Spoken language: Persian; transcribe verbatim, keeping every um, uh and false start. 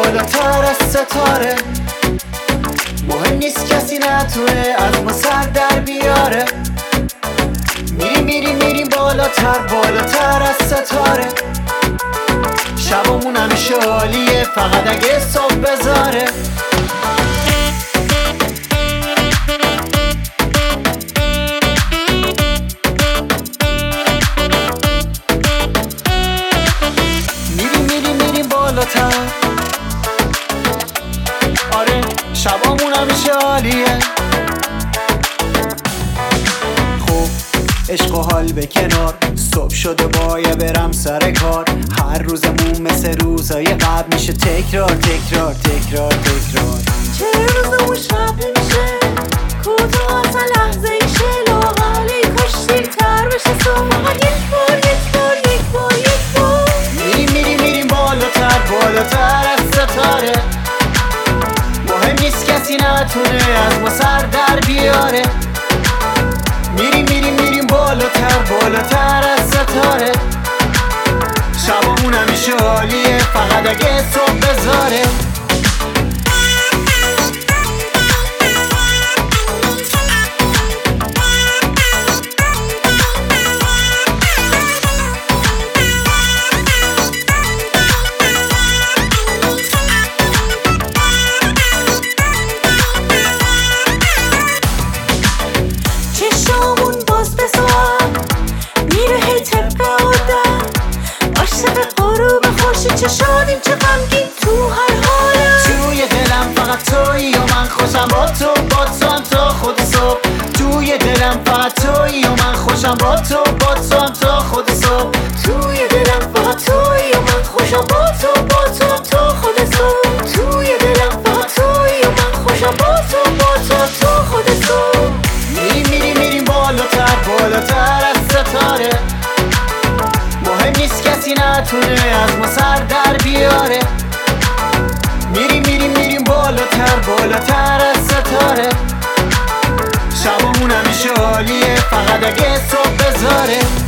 بالاتر از ستاره. مهم نیست کسی نتونه از ما سر در بیاره. میریم میریم میریم بالاتر بالاتر از ستاره. شبامون همیشه عالیه فقط اگه صبح بذاره. میریم میریم میریم بالاتر. آره شبامون همیشه عالیه. خب عشق و حال به کنار، صبح شده باید برم سر کار. هر روزمون مثل روزای قبل میشه تکرار تکرار تکرار تکرار. چه روزمون شب نمیشه، کوتاه اصلا لحظه ایشه. لاغلی کاش دیرتر بشه صبح. فقط یک بار یک بار یک بار یک بار. میریم میریم میریم بالاتر بالاتر از ستاره. مهم نیست کسی نتونه از ما سر در بیاره. میریم میریم میریم بالاتر بالاتر از ستاره. شبامون همیشه عالیه فقط اگه صبح بذاره. چشامون باز بسوام میره هی طبق عادت. عاشق غروب خورشید چه شادیم چه غمگین تو هر حالم. توی دلم فقط تویی و من خوشم با تو با تو هم تا خود صبح. توی دلم فقط تویی و من خوشم با تو با تو هم تا خود صبح. توی دلم فقط تویی و من خوشم با تو با تو هم تا خود صبح. توی دلم فقط تویی و من خوشم با تو با تو هم تا خود صبح. میریم میریم میریم بالاتر بالاتر از ستاره. مهم نیست کسی نتونه از ما سر در بیاره. میریم میریم میریم بالاتر بالاتر از ستاره. شبامون همیشه عالیه فقط اگه صبح بذاره.